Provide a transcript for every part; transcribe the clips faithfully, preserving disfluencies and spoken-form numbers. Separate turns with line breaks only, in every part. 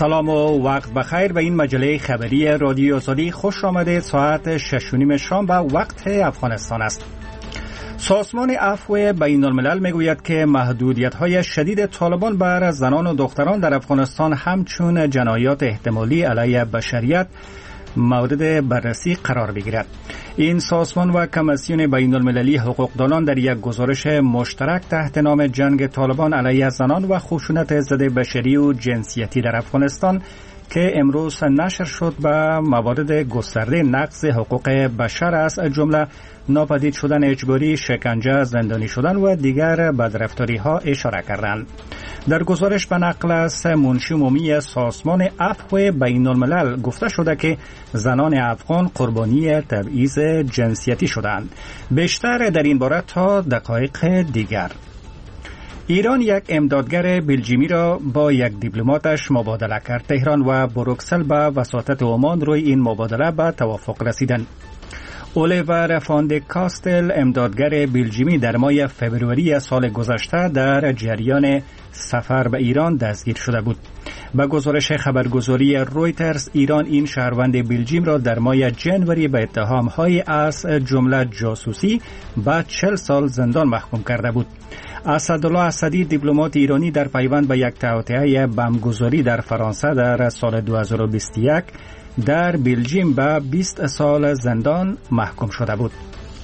سلام و وقت بخیر به این مجله خبری رادیو آزادی خوش آمدید. ساعت شش و نیم شام به وقت افغانستان است. سازمان عفو بین الملل میگوید که محدودیت‌های شدید طالبان بر زنان و دختران در افغانستان همچون جنایات احتمالی علیه بشریت مورد بررسی قرار بگیرد. این سازمان و کمیسیون بین المللی حقوقدانان در یک گزارش مشترک تحت نام جنگ طالبان علیه زنان و خشونت ضد بشری و جنسیتی در افغانستان که امروز نشر شد به موارد گسترده نقض حقوق بشر از جمله ناپدید شدن اجباری، شکنجه، زندانی شدن و دیگر بدرفتاری ها اشاره کردند. در گزارش به نقل از منشی عمومی سازمان عفو بین الملل گفته شده که زنان افغان قربانی تبعیض جنسیتی شدند. بیشتر در این باره تا دقایق دیگر. ایران یک امدادگر بلژیمی را با یک دیپلماتش مبادله کرد. تهران و بروکسل به وساطت عمان روی این مبادله به توافق رسیدند. اولیور فاند کاستل امدادگر بلژیمی در ماه فوریه سال گذشته در جریان سفر به ایران دستگیر شده بود. با گزارش خبرگزاری رویترز ایران این شهروند بلژیم را در ماه ژانویه به اتهام‌های از جمله جاسوسی به چهل سال زندان محکوم کرده بود. اسدالله اسدی دیپلمات ایرانی در پیوند به یک توطئه بمبگذاری در فرانسه در سال دو هزار و بیست و یک در بلژیم به بیست سال زندان محکوم شده بود.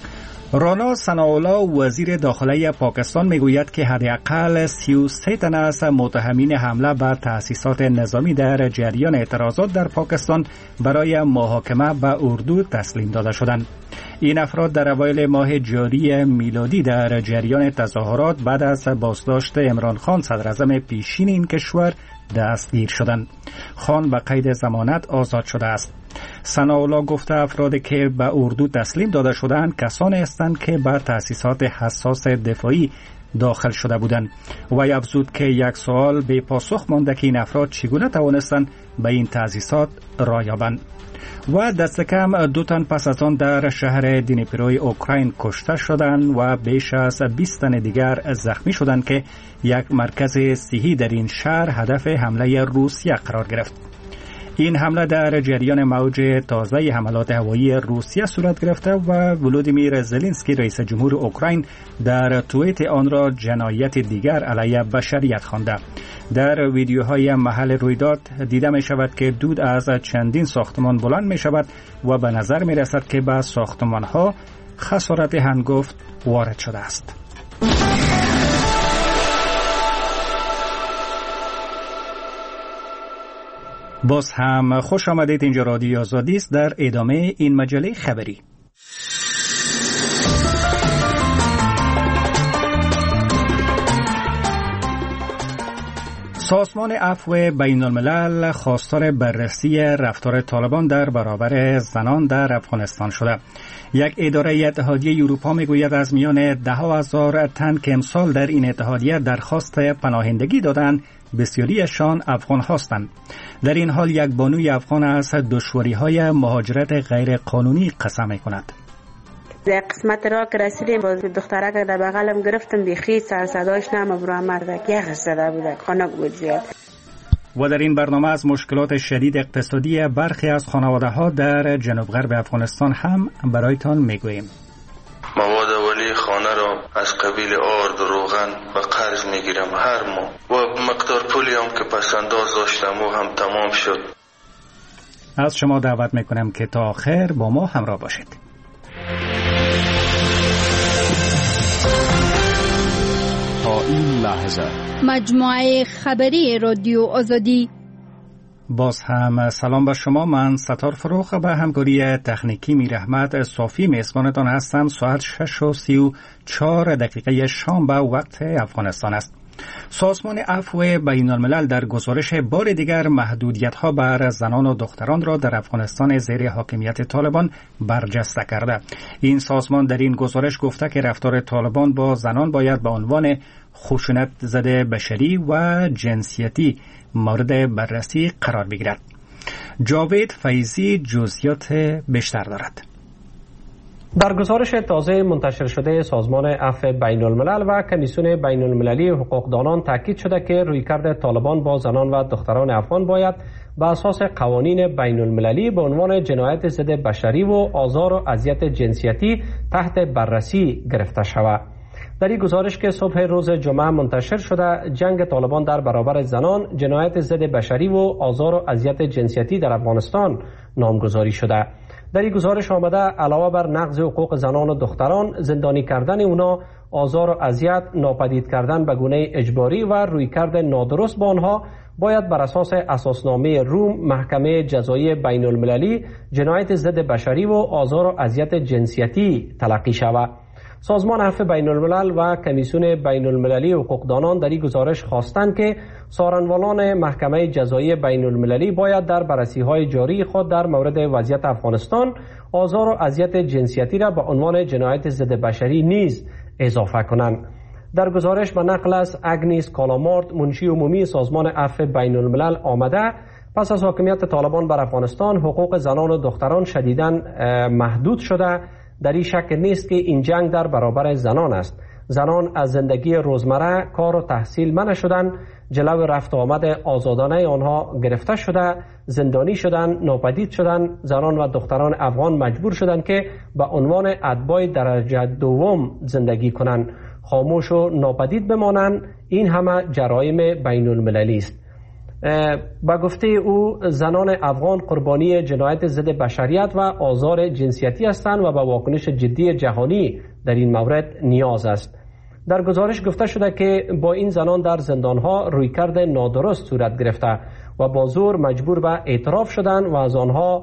رانا ثناءالله وزیر داخلی پاکستان میگوید که حداقل سی و سه تن از متهمین حمله به تأسیسات نظامی در جریان اعتراضات در پاکستان برای محاکمه به اردو تسلیم داده شدند. این افراد در اوایل ماه جاری میلادی در جریان تظاهرات بعد از بازداشت عمران خان صدراعظم پیشین این کشور دستگیر شدند. خان به قید ضمانت آزاد شده است. ثناءالله گفته افرادی که به اردو تسلیم داده شدند کسانی هستند که به تأسیسات حساس دفاعی داخل شده بودند. وی افزود که یک سوال به پاسخ مانده که این افراد چگونه توانستند به این تأسیسات راه یابند. و دست کم دو تن پس از آن در شهر دنیپروی اوکراین کشته شدند و بیش از بیست تن دیگر زخمی شدند که یک مرکز صحی در این شهر هدف حمله روسیه قرار گرفت. این حمله در جریان موج تازه حملات هوایی روسیه صورت گرفته و ولودیمیر زلنسکی رئیس جمهور اوکراین در توییت آن را جنایت دیگر علیه بشریت خوانده. در ویدیوهای محل رویداد دیده می شود که دود از چندین ساختمان بلند می شود و به نظر می رسد که به ساختمان ها خسارت هنگفت وارد شده است. باز هم خوش آمدید. اینجا رادیو آزادی است. در ادامه این مجله خبری سازمان عفو بین الملل خواستار بررسی رفتار طالبان در برابر زنان در افغانستان شده. یک اداره اتحادیه اروپا میگوید از میان ده هزار تن که امسال در این اتحادیه درخواست پناهندگی دادند بسیاریشان افغان هستند. در این حال یک بانوی افغان از دشواری‌های مهاجرت غیر قانونی قسم می‌کند.
در قسمت را که رسیدیم باز دختره که در بغلم گرفتم بیخی سر صداش نم برای مرد یخ زده بود خنک بود زیاد.
و در این برنامه از مشکلات شدید اقتصادی برخی از خانواده‌ها در جنوب غرب افغانستان هم برایتان میگوییم.
مواد اولیه خانه را از قبیل آرد و روغن به قرض میگیرم هر ماه و مقدار پولی هم که پس انداز داشتم و هم تمام شد.
از شما دعوت میکنم که تا آخر با ما همراه باشید.
تا این لحظه
مجموعه خبری رادیو آزادی.
باز هم سلام بر شما. من ستار فروخ به همکاری تکنیکی میرحمت صافی میزبانتان هستم. ساعت شش و سی و چهار دقیقه شام به وقت افغانستان است. سازمان عفو بین الملل در گزارش بار دیگر محدودیت‌ها بر زنان و دختران را در افغانستان زیر حاکمیت طالبان برجسته کرده. این سازمان در این گزارش گفته که رفتار طالبان با زنان باید به عنوان خشونت ضد بشری و جنسیتی مورد بررسی قرار بگیرد. جاوید فیضی جزئیات بیشتر دارد.
در گزارش تازه منتشر شده سازمان عفو بین الملل و کمیسیون بین المللی حقوقدانان تاکید شده که رویکرد طالبان با زنان و دختران افغان باید بر اساس قوانین بین المللی به عنوان جنایت ضد بشری و آزار و اذیت جنسیتی تحت بررسی گرفته شود. در این گزارش که صبح روز جمعه منتشر شده، جنگ طالبان در برابر زنان جنایت ضد بشری و آزار و اذیت جنسیتی در افغانستان نامگذاری شده. در این گزارش آمده علاوه بر نقض حقوق زنان و دختران، زندانی کردن اونا، آزار و اذیت، ناپدید کردن به گونه اجباری و رویکرد نادرست با آنها باید بر اساس اساسنامه روم محکمه جزایی بین المللی جنایت ضد بشری و آزار و اذیت جنسیتی تلقی شود. سازمان عفو بین الملل و کمیسیون بین المللی حقوقدانان در این گزارش خواستند که سارنوالان محکمه جزایی بین المللی باید در بررسی‌های جاری خود در مورد وضعیت افغانستان آزار و اذیت جنسیتی را به عنوان جنایت ضد بشری نیز اضافه کنند. در گزارش به نقل از اگنیس کالامارت، منشی عمومی سازمان عفو بین الملل آمده، پس از حاکمیت طالبان بر افغانستان حقوق زنان و دختران شدیداً محدود شده. در این شک نیست که این جنگ در برابر زنان است. زنان از زندگی روزمره، کار و تحصیل منع شدند، جلو رفت و آمد آزادانه آنها گرفته شده، زندانی شدند، ناپدید شدند. زنان و دختران افغان مجبور شدند که به عنوان اتباع درجه دوم زندگی کنند، خاموش و ناپدید بمانند. این همه جرایم بین المللی است. با گفته او زنان افغان قربانی جنایت ضد بشریت و آزار جنسیتی هستند و به واکنش جدی جهانی در این مورد نیاز است. در گزارش گفته شده که با این زنان در زندانها رویکرد نادرست صورت گرفته و با زور مجبور به اعتراف شدند و از آنها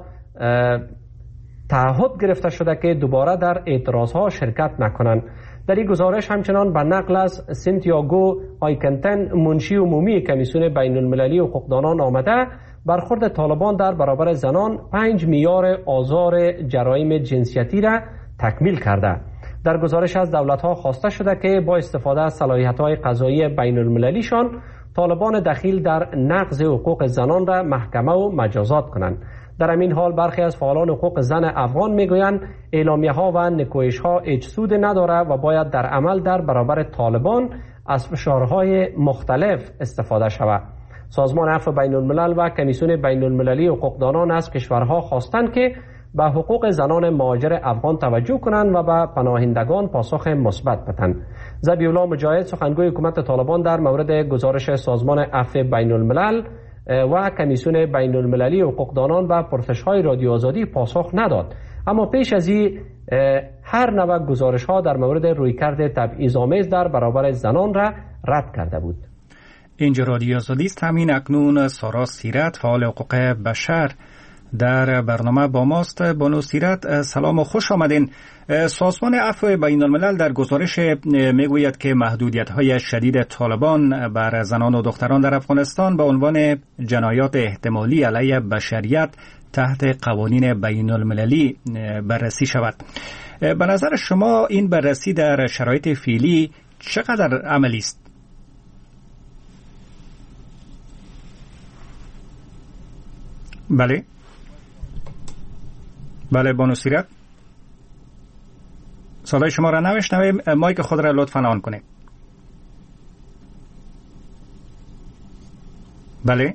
تعهد گرفته شده که دوباره در اعتراضها شرکت نکنند. در این گزارش همچنان به نقل از سنتیاگو آیکنتن، منشی عمومی کمیسیون بین المللی حقوقدانان آمده، برخورد طالبان در برابر زنان پنج معیار آزار جرایم جنسیتی را تکمیل کرده. در گزارش از دولت‌ها خواسته شده که با استفاده از صلاحیت‌های قضایی بین المللیشان طالبان دخیل در نقض حقوق زنان را محکمه و مجازات کنند. در همین حال برخی از فعالان حقوق زن افغان میگویند اعلامیه‌ها و نکوهش‌ها هیچ سود نداره و باید در عمل در برابر طالبان از فشارهای مختلف استفاده شود. سازمان عفو بین الملل و کمیسیون بین المللی حقوقدانان از کشورها خواستند که به حقوق زنان مهاجر افغان توجه کنند و به پناهندگان پاسخ مثبت بدهند. ذبیح الله مجاهد، سخنگوی حکومت طالبان، در مورد گزارش سازمان عفو بین الملل و کمیسیون بین المللی حقوقدانان و پرسش‌های رادیو آزادی پاسخ نداد، اما پیش از این هر نوع گزارش‌ها در مورد رویکرد تبعیض‌آمیز در برابر زنان را رد کرده بود.
اینجا رادیو آزادی است. همین اکنون سارا سیرت، فعال حقوق بشر، در برنامه با ماست. بانو سیرت، سلام و خوش آمدین. سازمان عفو بین الملل در گزارش میگوید که محدودیت‌های شدید طالبان بر زنان و دختران در افغانستان به عنوان جنایات احتمالی علیه بشریت تحت قوانین بین المللی بررسی شود. به نظر شما این بررسی در شرایط فعلی چقدر عملی است؟ بله بله بانو سیرت، صدای شما را نمیشنویم. مایک خود را لطفاً آن کنید. بله،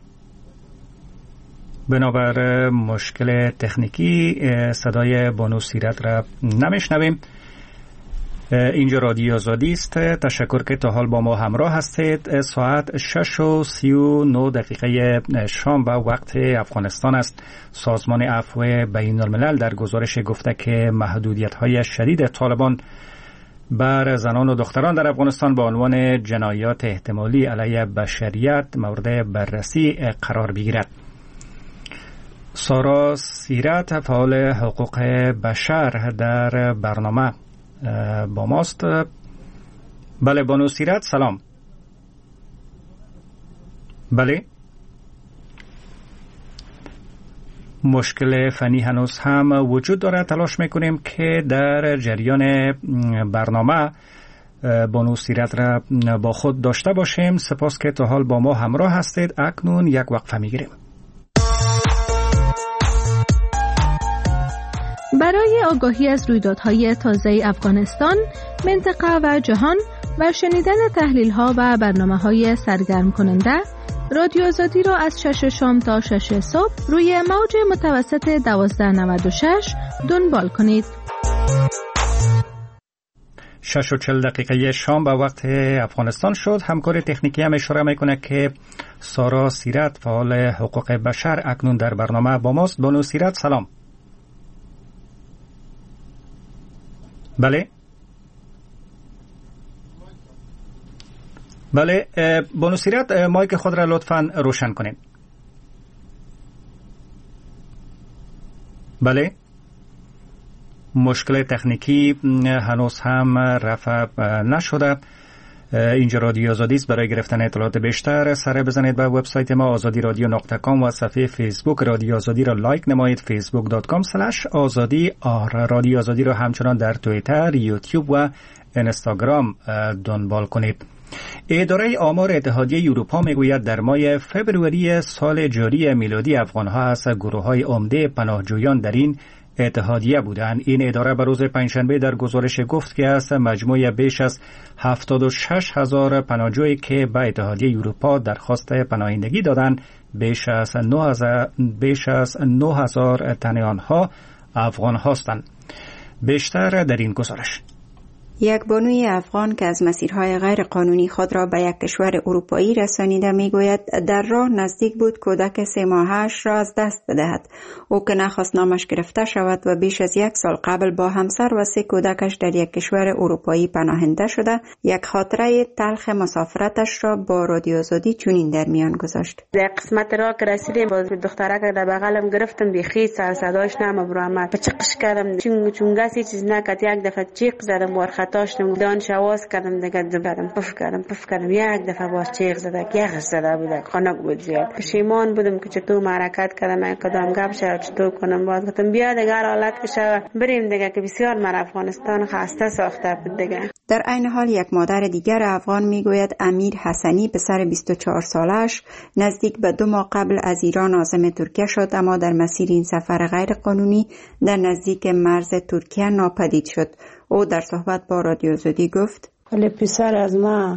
بنابر مشکل تکنیکی صدای بانو سیرت را نمیشنویم. اینجا رادیو آزادی است. تشکر که تا حال با ما همراه هستید. ساعت شش و سی و نه دقیقه شام و وقت افغانستان است. سازمان عفو بین الملل در گزارش گفته که محدودیت‌های شدید طالبان بر زنان و دختران در افغانستان با عنوان جنایات احتمالی علیه بشریت مورد بررسی قرار بگیرد. سارا سیرت، فعال حقوق بشر، در برنامه با ماست. بله بانو سیرت، سلام. بله، مشکل فنی هنوز هم وجود داره. تلاش میکنیم که در جریان برنامه بانو سیرت را با خود داشته باشیم. سپاس که تا حال با ما همراه هستید. اکنون یک وقفه میگیریم.
برای آگاهی از رویدادهای تازه افغانستان، منطقه و جهان و شنیدن تحلیل‌ها و برنامه‌های سرگرم کننده، رادیو آزادی را از شش شام تا شش صبح روی موج متوسط دوازده نود و شش دنبال کنید.
شش و چل دقیقه شام به وقت افغانستان شد. همکار تکنیکی هم اشاره میکنه که سارا سیرت، فعال حقوق بشر، اکنون در برنامه با ماست. بانو سیرت سلام. بله بله بانو سیرت، مایک خود را لطفاً روشن کنید. بله، مشکل تکنیکی هنوز هم رفع نشده. اینجا رادیو آزادی است. برای گرفتن اطلاعات بیشتر سر بزنید به وبسایت ما آزادی رادیو نقطه کام و صفحه فیسبوک رادیو آزادی را لایک نمایید، فیسبوک دات کام اسلش آزادی آر. رادیو آزادی را همچنان در توییتر، یوتیوب و اینستاگرام دنبال کنید. اداره آمار اتحادیه اروپا میگوید در ماه فبروری سال جاری میلادی افغانها از گروه‌های عمده پناهجویان در این اتحادیه بودند. این اداره به روز پنجشنبه در گزارش گفت که از مجموع بیش از هفتاد و شش هزار پناهجویی که به اتحادیه اروپا درخواست پناهندگی دادند، بیش از نه هزار بیش از نه هزار تن آنها افغان هستند. بیشتر در این گزارش.
یک بانوی افغان که از مسیرهای غیر قانونی خود را به یک کشور اروپایی رسانیده میگوید در راه نزدیک بود کودک سه ماهش را از دست بدهد. او که نخواست نامش گرفته شود و بیش از یک سال قبل با همسر و سه کودکش در یک کشور اروپایی پناهنده شده، یک خاطره تلخ مسافرتش را با رادیو آزادی چنین در میان گذاشت.
در قسمت را که رسیدیم باز دخترک در بغلم گرفتم، بیخی سر صداش نم برآمد. چقش کردم چون چونگاسی چیز نکرد. یک دفعه چیق زدم ورخ داشتم دانش آواز کردم دیگه زدم پف کردم پف کردم یک دفعه باز چیغ زده یخ زده بود. خنک بود زیاد. پشیمان بودم که چطور حرکت کردم، کدام گپ شد چطور کنم. باز گفتم بیا دیگه حالت بشه بریم دیگه که بسیار من افغانستان خسته ساخته بود دیگه.
در عین حال یک مادر دیگر افغان میگوید امیر حسنی پسر بیست و چهار سالش نزدیک به دو ماه قبل از ایران عازم ترکیه شد، اما در مسیر این سفر غیر قانونی در نزدیک مرز ترکیه ناپدید شد. او در صحبت با رادیو آزادی گفت:
ولی پسر از ما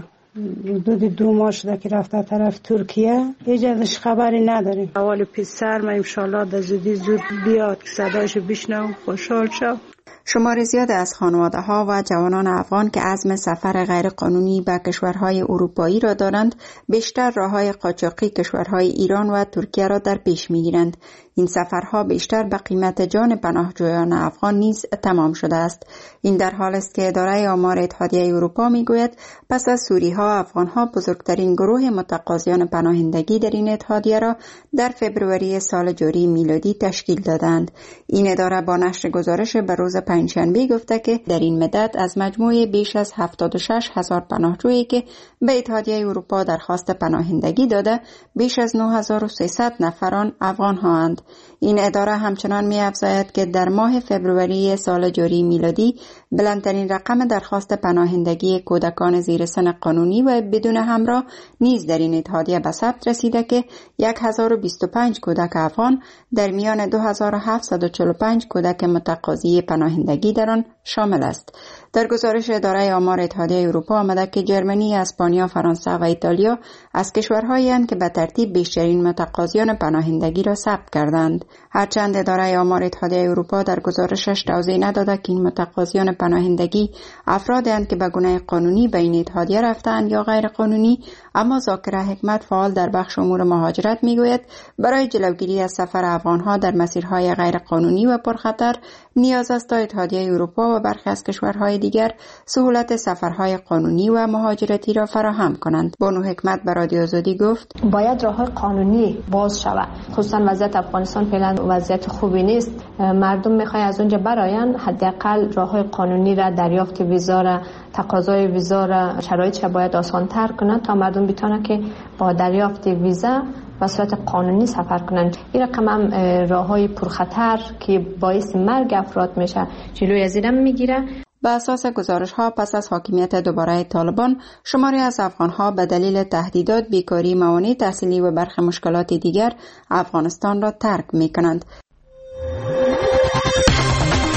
حدود دو ماه شده که رفته طرف ترکیه، هیچ ازش خبری نداریم. اول پسر ما انشالله در زودی زود بیاد که صدایشو بشنوم خوشحال شم.
شمار زیاد از خانواده ها و جوانان افغان که عزم سفر غیر قانونی به کشورهای اروپایی را دارند، بیشتر راههای قاچاقی کشورهای ایران و ترکیه را در پیش میگیرند. این سفرها بیشتر به قیمت جان پناهجویان افغان نیز تمام شده است. این در حال است که اداره آمار اتحادیه اروپا میگوید پس از سوری ها، افغان ها بزرگترین گروه متقاضیان پناهندگی در این اتحادیه را در فبروری سال جاری میلادی تشکیل دادند. این اداره با نشر گزارش به روز پنجشنبه گفته که در این مدت از مجموع بیش از هفتاد و شش هزار پناهجویی که به اتحادیه اروپا درخواست پناهندگی داده، بیش از نه هزار و سیصد نفران افغان هاند. این اداره همچنان می افزاید که در ماه فبروری سال جاری میلادی بلندترین رقم درخواست پناهندگی کودکان زیر سن قانونی و بدون همراه نیز در این اتحادیه به ثبت رسیده که هزار و بیست و پنج کودک افغان در میان دو هزار و هفتصد و چهل و پنج کودک متقاضی پناهندگی در آن شامل است. در گزارش اداره آمار اتحادیه اروپا آمده که جرمنی، اسپانیا، فرانسه و ایتالیا از کشورهایی اند که به ترتیب بیشترین متقاضیان پناهندگی را ثبت کردند. هرچند اداره آمار اتحادیه اروپا در گزارشش توضیح نداده که این متقاضیان پناهندگی افرادی اند که به گونه قانونی به این اتحادیه رفتند یا غیر قانونی، اما ذاکر حکمت، فعال در بخش امور مهاجرت، میگوید برای جلوگیری از سفر افغانها در مسیرهای غیر قانونی و پرخطر نیاز است تا اتحادیه اروپا و برخی از کشورهای دیگر سهولت سفرهای قانونی و مهاجرتی را فراهم کنند. بانو حکمت به رادیو آزادی گفت:
باید راههای قانونی باز شود. خصوصا وضعیت افغانستان فعلا وضعیت خوبی نیست. مردم میخوای از اونجا براین، حداقل راههای قانونی را، دریافت ویزا را، تقاضای ویزا را، شرایطش باید آسان تر کنند تا مردم بتونن که با دریافت ویزا به صورت قانونی سفر کنند. این رقم هم راههای پرخطر که باعث مرگ افراد میشه جلوی از این میگیره.
به اساس گزارش ها پس از حاکمیت دوباره طالبان، شماری از افغان ها به دلیل تهدیدات، بیکاری، موانع تحصیلی و برخی مشکلات دیگر افغانستان را ترک می کنند.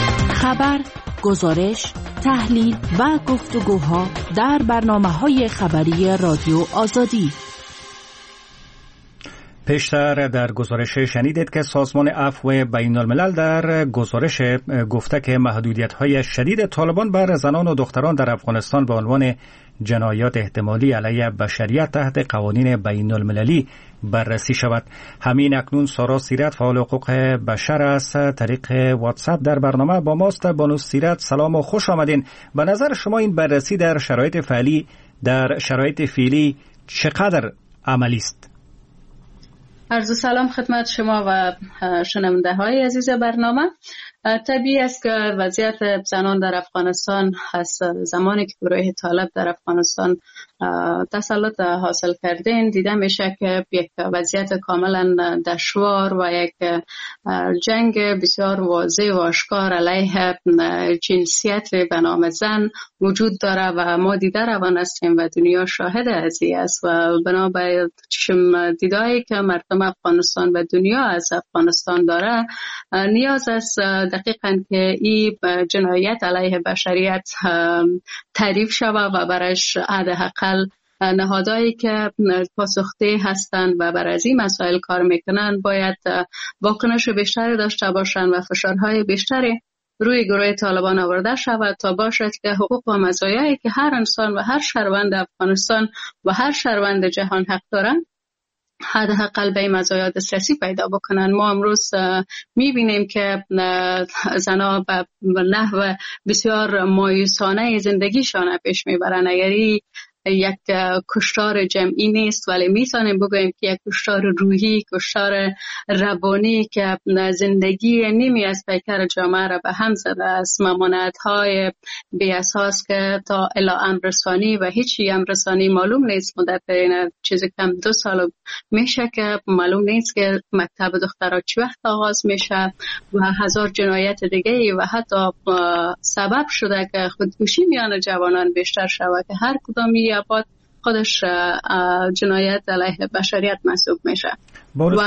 خبر، گزارش، تحلیل و گفتگوها در برنامه‌های خبری رادیو آزادی.
پیشتر در گزارش شنیدید که سازمان عفو بین الملل در گزارش گفته که محدودیت‌های شدید طالبان بر زنان و دختران در افغانستان به عنوان جنایات احتمالی علیه بشریت تحت قوانین بین المللی بررسی شود. همین اکنون سارا سیرت فعال حقوق بشر از طریق واتساپ در برنامه با ماست. بانو سیرت سلام و خوش آمدین. به نظر شما این بررسی در شرایط فعلی در شرایط فعلی چقدر عملی است؟
عرض سلام خدمت شما و شنونده های عزیز برنامه. طبیعی است که وضعیت زنان در افغانستان از زمانی که گروه طالب در افغانستان تسلط حاصل کردین دیده میشه که یک وضعیت کاملا دشوار و یک جنگ بسیار واضح و آشکار علیه جنسیت به نام زن وجود داره و ما دیده روان هستیم و دنیا شاهد از این است و بنا به چشم دیدایی که مردم افغانستان و دنیا از افغانستان داره نیاز است دقیقاً که این جنایت علیه بشریت تعریف شود و برش حداقل نهادهایی که پاسخده هستند و بر از این مسائل کار میکنند باید واکنش بیشتری داشته باشند و فشارهای بیشتری روی گروه طالبان آورده شود تا باشد که حقوق و مزایایی که هر انسان و هر شهروند افغانستان و هر شهروند جهان حق دارند حداقل به مزایا دسترسی پیدا بکنن. ما امروز میبینیم که زنها به نحو بسیار مایوسانه زندگیشان پیش میبرن. اگری یک کشتار جمعی نیست ولی میتونیم بگوییم که یک کشتار روحی، کشتار روانی که زندگی نیمی از پیکر جامعه را به هم زده است. ممانعت‌های بی اساس که تا الی امرسانی و هیچی امرسانی معلوم نیست. مدت این چیزی کم دو سال میشه که معلوم نیست که مکتب دخترها چی وقت آغاز میشه و هزار جنایت دیگه و حتی سبب شده که خودکشی میان جوانان بیشتر شود که هر کدامی بعد خودش جنایت علیه بشریت محسوب میشه.
بله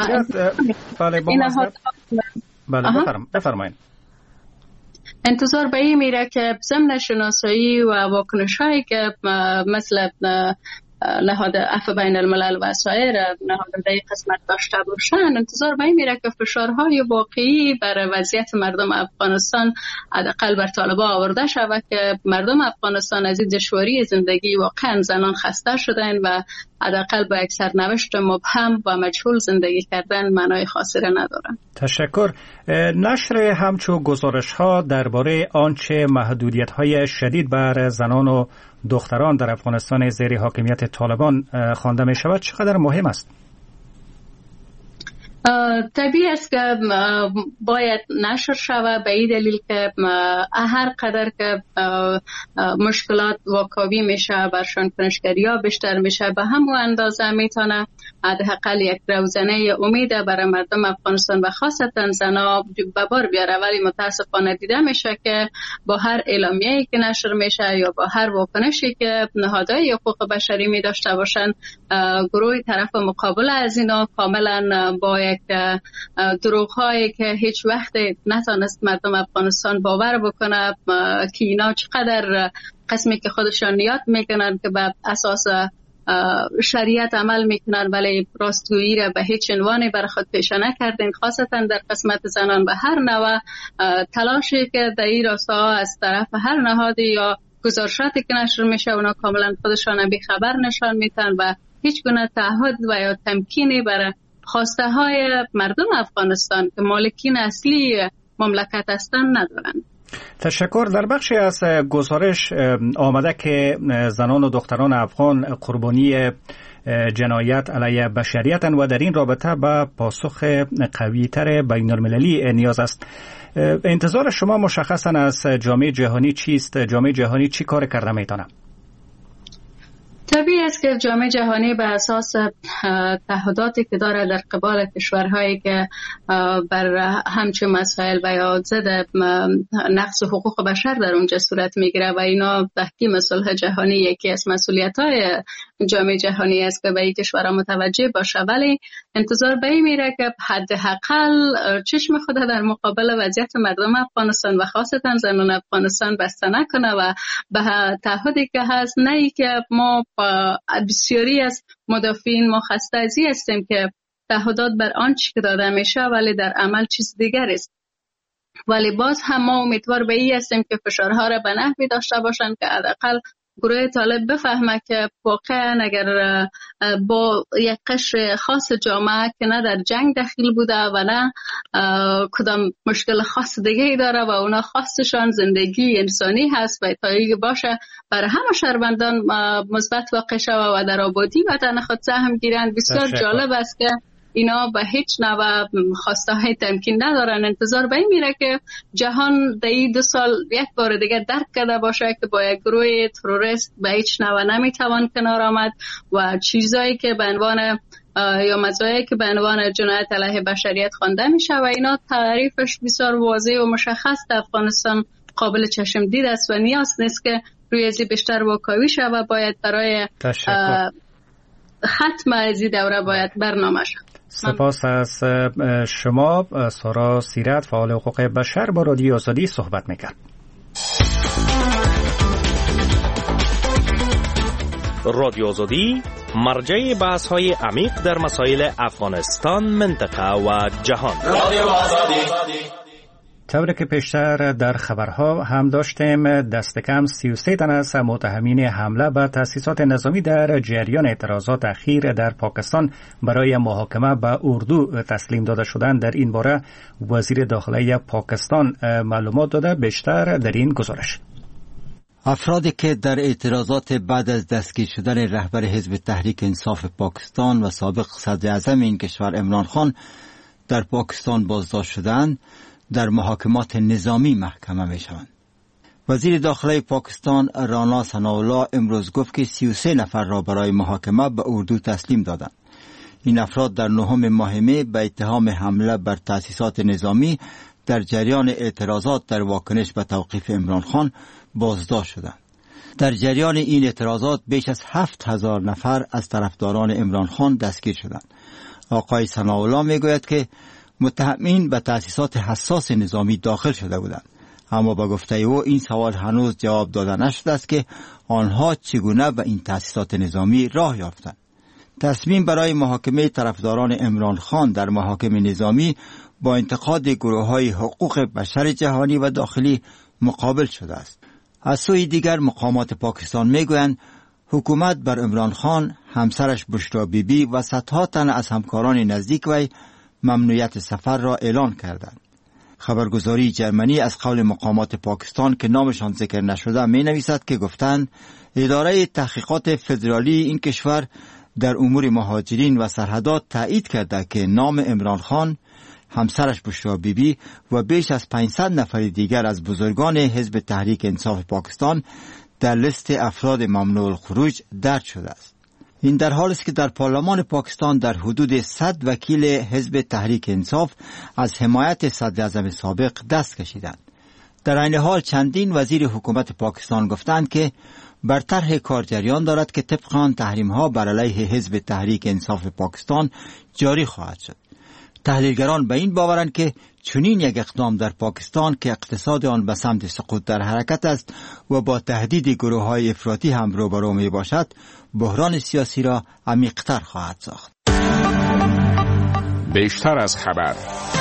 بله بفرمایید.
انتظار به این میره که ضمن شناسایی و واکنش هایی که مثل نهاد عفو بین الملل و سایر نهادهای در قسمت داشته باشن انتظار به این میره که فشارهای واقعی بر وضعیت مردم افغانستان حداقل بر طالبان آورده شود که مردم افغانستان از این دشواری زندگی واقعا زنان خسته شدن و حداقل با یک سرنوشت مبهم و مجهول زندگی کردن معنای خاصی ندارن.
تشکر. نشر همچو گزارش ها درباره آنچه محدودیت های شدید بر زنان و دختران در افغانستان زیر حاکمیت طالبان خوانده می شود چقدر مهم است؟
طبیعی است که باید نشر شود به این دلیل که هر قدر که مشکلات واکاوی میشه برشان کنشگری ها بیشتر میشه به همون اندازه میتونه حداقل یک روزنه امید برای مردم افغانستان و خاصتا زنها به بار بیاره. ولی متاسفانه دیده میشه که با هر اعلامیه‌ای که نشر میشه یا با هر واکنشی که نهادهای حقوق بشری می داشته باشن گروه طرف مقابل از اینا کاملا با یک دروغ‌هایی که هیچ وقت نتونست مردم افغانستان باور بکنه که اینا چقدر قسمی که خودشان یاد میکنن که به اساس شریعت عمل میکنن ولی راستگویی را به هیچ عنوانی بر خود پیشه نکردن، خاصتا در قسمت زنان به هر نوع تلاشی که در این راستا از طرف هر نهادی یا گزارشاتی که نشر میشه اونا کاملا خودشان بی خبر نشان میتن و هیچ گونه تعهد و یا تمکینی برای خواسته های مردم افغانستان که مالکین اصلی مملکت هستند ندارن.
تشکر. در بخشی از گزارش آمده که زنان و دختران افغان قربانی جنایت علیه بشریت و در این رابطه به پاسخ قوی‌تر بین المللی نیاز است. انتظار شما مشخصا از جامعه جهانی چیست؟ جامعه جهانی چی کار کرده میتونه؟
طبیعی است که جامعه جهانی به اساس تعهداتی که داره در قبال کشورهایی که بر همچون مسائل و یا ضد نقض حقوق بشر در اونجا صورت میگیره و اینا تحکیم صلح جهانی یکی از مسئولیت‌های جامعه جهانی است که به این کشورها متوجه باشه، ولی انتظار به این میره که حداقل چشم خود در مقابل وضعیت مردم افغانستان و خاصتا زنان افغانستان بسته نکنه و به تعهدی که هست، نه ای که ما بسیاری از مدافعین ما خسته از این هستیم که تعهدات بر آنچه که داده میشه ولی در عمل چیز دیگر است. ولی باز هم ما امیدوار به این هستیم که فشارها را به نحوی داشته باشند که حداقل گروه طالب بفهمه که واقعا اگر با یک قشر خاص جامعه که نه در جنگ دخیل بوده و نه کدام مشکل خاص دیگه ای داره و اونا خاصشان زندگی انسانی هست و تایید باشه برای همه شهروندان مثبت واقع شوه و در آبادی وطن خود سهم گیرند. بسیار جالب است که اینا به هیچ نوع خواسته های تمکین ندارن. انتظار به این میره که جهان در این دو سال یک بار دیگه درک کرده باشه که با یک گروه تروریست به هیچ نوع نمیتوان کنار آمد و چیزایی که به عنوان یا مزایایی که به عنوان جنایت علیه بشریت خوانده میشه و اینا تعریفش بسیار واضح و مشخص در افغانستان قابل چشم دید است و نیاز نیست که روی ازی بیشتر واکاوی شه و باید برای ختم ازی دوره باید برنامه شد.
سپاس از شما. سارا سیرت، فعال حقوق بشر، با رادیو آزادی صحبت میکرد.
رادیو آزادی مرجع بحث های عمیق در مسائل افغانستان، منطقه و جهان. رادیو آزادی.
طوری که پیشتر در خبرها هم داشتیم، دست کم سی و سه تن از متهمین حمله به تأسیسات نظامی در جریان اعتراضات اخیر در پاکستان برای محاکمه به اردو تسلیم داده شدند. در این باره وزیر داخلی پاکستان معلومات داده. بیشتر در این گزارش.
افرادی که در اعتراضات بعد از دستگیر شدن رهبر حزب تحریک انصاف پاکستان و سابق صدر اعظم این کشور عمران خان در پاکستان بازداشت شدند، در محاکمات نظامی محکمه می شوند. وزیر داخلی پاکستان رانا ثناءالله امروز گفت که سی و سه نفر را برای محاکمه به اردو تسلیم دادند. این افراد در نهم ماه می به اتهام حمله بر تأسیسات نظامی در جریان اعتراضات در واکنش به توقیف عمران خان بازداشت شدند. در جریان این اعتراضات بیش از هفت هزار نفر از طرفداران عمران خان دستگیر شدند. آقای ثناءالله می گوید که متهمین به تأسیسات حساس نظامی داخل شده بودند، اما با گفته او این سوال هنوز جواب داده نشده است که آنها چگونه به این تأسیسات نظامی راه یافتند. تصمیم برای محاکمه طرفداران عمران خان در محاکم نظامی با انتقاد گروه‌های حقوق بشر جهانی و داخلی مقابل شده است. از سوی دیگر مقامات پاکستان میگویند حکومت بر عمران خان، همسرش بشرا بیبی و صدها تن از همکاران نزدیک وی ممنوعیت سفر را اعلان کردند. خبرگزاری جرمنی از قول مقامات پاکستان که نامشان ذکر نشده می نویسد که گفتند اداره تحقیقات فدرالی این کشور در امور مهاجرین و سرحدات تایید کرده که نام عمران خان، همسرش بشرا بیبی و بیش از پانصد نفر دیگر از بزرگان حزب تحریک انصاف پاکستان در لیست افراد ممنوع الخروج درج شده است. این در حالی است که در پارلمان پاکستان در حدود صد وکیل حزب تحریک انصاف از حمایت صدر اعظم سابق دست کشیدند. در این حال چندین وزیر حکومت پاکستان گفتند که بر طرح کار جریان دارد که طبق آن تحریم‌ها بر علیه حزب تحریک انصاف پاکستان جاری خواهد شد. تحلیلگران به این باورند که چنین یک اقدام در پاکستان که اقتصاد آن به سمت سقوط در حرکت است و با تهدید گروه‌های افراطی هم روبرو می باشد، بحران سیاسی را عمیق‌تر خواهد ساخت.
بیشتر از خبر.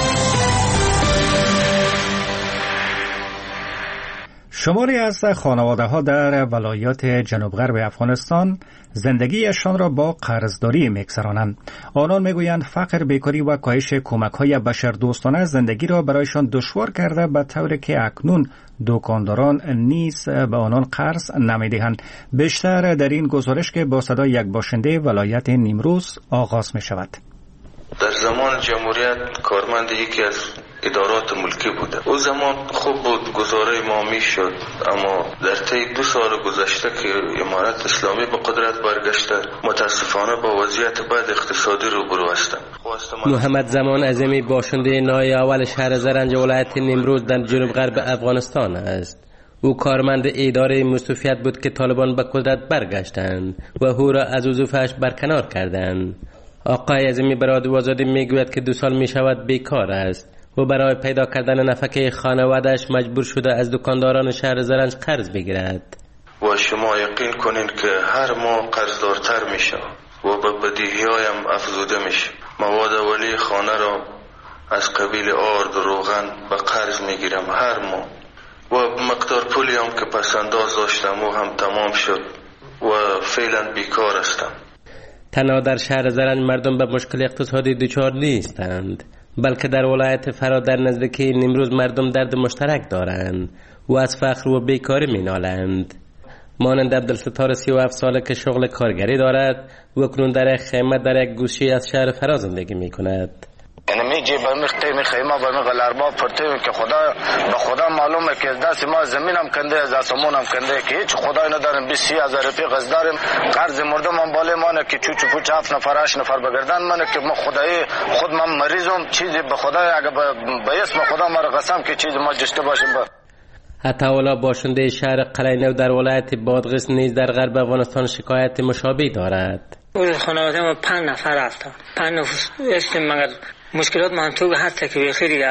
شماری از خانواده‌ها در ولایات جنوب غرب افغانستان زندگیشان را با قرضداری می‌گذرانند. آنان می‌گویند فقر، بیکاری و کاهش کمک‌های بشردوستانه زندگی را برایشان دشوار کرده، به طوری که اکنون دکانداران نیز به آنان قرض نمی‌دهند. بیشتر در این گزارش که با صدای یک باشنده ولایت نیمروز آغاز می‌شود.
در زمان جمهوریت کارمند یکی از ادارات ملکی بوده. او زمان خوب بود، گزاره ما میشد، اما در طی دو سال گذشته که امارت اسلامی به قدرت برگشته، متاسفانه با وضعیت بد اقتصادی روبرو هستند.
محمد زمان عظیمی باشنده نای اول شهر زرنج ولایت نیمروز در جنوب غرب افغانستان است. او کارمند اداره مستوفیت بود که طالبان به قدرت برگشتند و او را از وظیفه‌اش برکنار کردند. آقای عظیمی به رادیو آزادی میگوید که دو سال می شود بیکار است و برای پیدا کردن نفقه خانواده‌اش مجبور شده از دکانداران شهر زرنج قرض بگیرد.
و شما یقین کنین که هر ماه قرضدارتر میشه و به بدیهی‌هایم افزوده میشه. مواد اولیه خانه را از قبیل آرد و روغن به قرض میگیرم هر ماه و مقدار پولی هم که پس انداز داشتم و هم تمام شد و فعلا بیکار هستم.
تنها در شهر زرنج مردم به مشکل اقتصادی دچار نیستند، بلکه در ولایت فرا در نزدیکی نیمروز مردم درد مشترک دارند و از فقر و بیکاری مینالند. مانند عبدالستار سی و هفت ساله که شغل کارگری دارد و اکنون در خیمه در یک گوشه از شهر فرا زندگی می کند.
یعنی می جیب می خیمه خیمه و می غلربا پرتیم که خدا به خدا معلومه که دست ما زمینم کنده از آسمونم کنده که هیچ خدای نداریم. بیست هزار روپیه قرض داریم، قرض مردم هم بالا مانه که چوچو پوچ هفت نفر هشت نفر بگردن مانه که ما خدای خود من مریضم چیزی به خدای اگه به اسم خدا ما را قسم که چیز ما جشته باشیم.
عطاالله باشنده شهر قلعه نو در ولایت بادغیس نیز در غرب افغانستان شکایت مشابه دارد.
اون خانواده ما پنج نفر رفتن، پنج نفر استیم مگر مشکلات منطوق هست که بخیری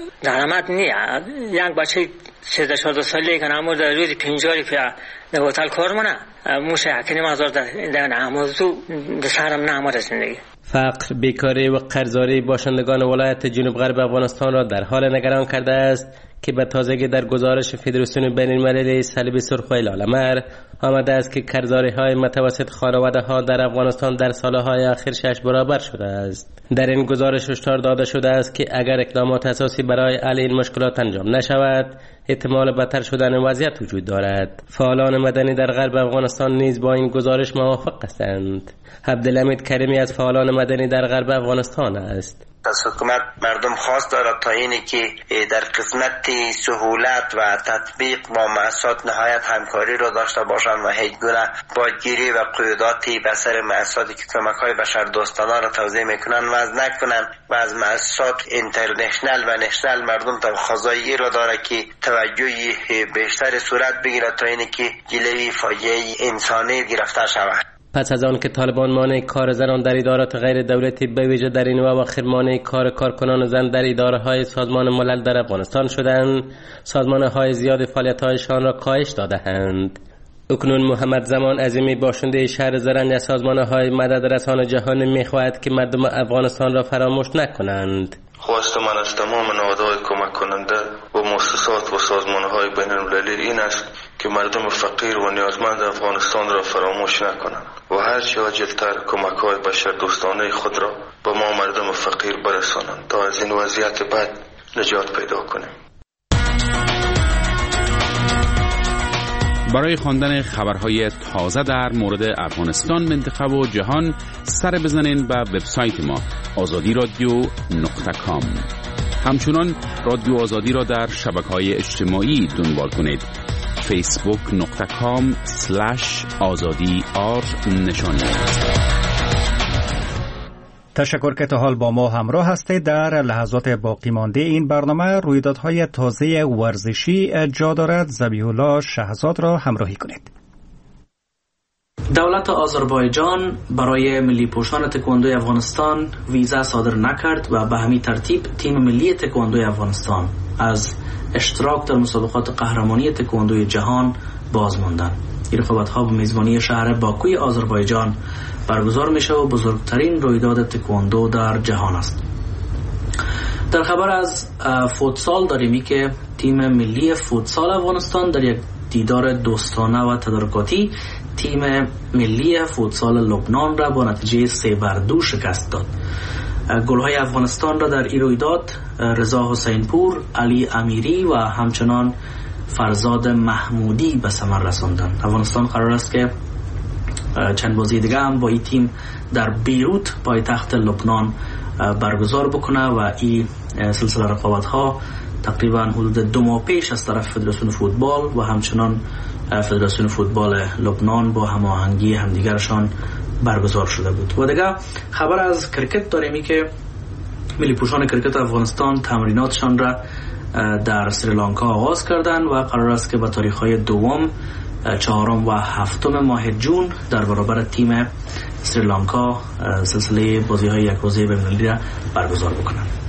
درآمد نیه. یک بچه سیزده چهارده ساله که نمور در روزی پنجاه روپیه در هتل کار منه موشه حکنیم هزار در نمازو در سرم نمور زندگی.
فقر، بیکاری و قرضاری باشندگان ولایت جنوب غرب افغانستان را در حال نگران کرده است که به تازگی در گزارش فدراسیون بین المللی صلیب سرخ و لالمر آمده است که قرضاری های متوسط خانواده ها در افغانستان در سالهای اخیر شش برابر شده است. در این گزارش هشدار داده شده است که اگر اقدامات اساسی برای حل این مشکلات انجام نشود احتمال بدتر شدن وضعیت وجود دارد. فعالان مدنی در غرب افغانستان نیز با این گزارش موافق هستند. عبدالحمید کریمی از فعالان مدنی در غرب افغانستان است.
از حکومت مردم خواست دارد تا اینی که در قسمت سهولت و تطبیق با مؤسسات نهایت همکاری را داشته باشند و هیچ گونه بودگیری و قیوداتی به سر مؤسساتی که کمک‌های بشردوستانه را توزیع میکنند وضع نکنند و از مؤسسات اینترنشنال و نشنال مردم تقاضای را دارد که توجهی بیشتر صورت بگیرد تا اینی که جلوی فاجعه انسانی گرفته شود.
پس از آن که طالبان مانع کار زنان در ادارات غیر دولتی به ویژه در این اواخر مانع کار کارکنان زن در اداره های سازمان ملل در افغانستان شدند، سازمان های زیاد فعالیت هایشان را کاهش داده‌اند. اکنون محمد زمان عظیمی باشنده شهر زرنج از سازمان های مدد رسان جهانی می‌خواهد که مردم افغانستان را فراموش نکنند.
خواست من از تمام نهادهای کمک کننده و مؤسسات و سازمانهای بین المللی این است که مردم فقیر و نیازمند افغانستان را فراموش نکنند و هر چه عاجل‌تر کمک‌های بشردوستانه خود را به ما مردم فقیر برسانند تا از این وضعیت بد نجات پیدا کنیم.
برای خواندن خبرهای تازه در مورد افغانستان، منطقه و جهان سر بزنین به وبسایت ما آزادی رادیو نقطه کام. همچنان رادیو آزادی را در شبکه‌های اجتماعی دنبال کنید. فیسبوک نقطه کام سلش آزادی آر نشانی.
تشکر که تا حال با ما همراه هستید. در لحظات باقی مانده این برنامه رویدادهای تازه ورزشی جا دارد. ذبیح الله شهزاد را همراهی کنید.
دولت آذربایجان برای ملی پوشان تکواندوی افغانستان ویزا صادر نکرد و به همین ترتیب تیم ملی تکواندوی افغانستان از اشتراک در مسابقات قهرمانی تکواندوی جهان باز ماندند. این رقابت‌ها به میزبانی شهر باکوی آذربایجان برگزار میشه و بزرگترین رویداد تکواندو در جهان است. در خبر از فوتسال داریم که تیم ملی فوتسال افغانستان در یک دیدار دوستانه و تدارکاتی تیم ملی فوتسال لبنان را با نتیجه سه بر دو شکست داد. گل‌های افغانستان را در این رویداد رضا حسین پور، علی امیری و همچنان فرزاد محمودی به ثمر رساندند. افغانستان قرار است که چند بازی دیگه هم با این تیم در بیروت پایتخت لبنان برگزار بکنه و این سلسله رقابت‌ها تقریبا حدود دو ماه پیش از طرف فدراسیون فوتبال و همچنان فدراسیون فوتبال لبنان با هماهنگی همدیگرشان برگزار شده بود. و دیگه خبر از کرکت داریم که ملی پوشان کرکت افغانستان تمریناتشان را در سریلانکا آغاز کردن و قرار است که به تاریخ‌های دوم، چهارم و هفتم ماه جون در برابر تیم سریلانکا سلسله بازی‌های یک روزه بین‌المللی را برگزار بکنند.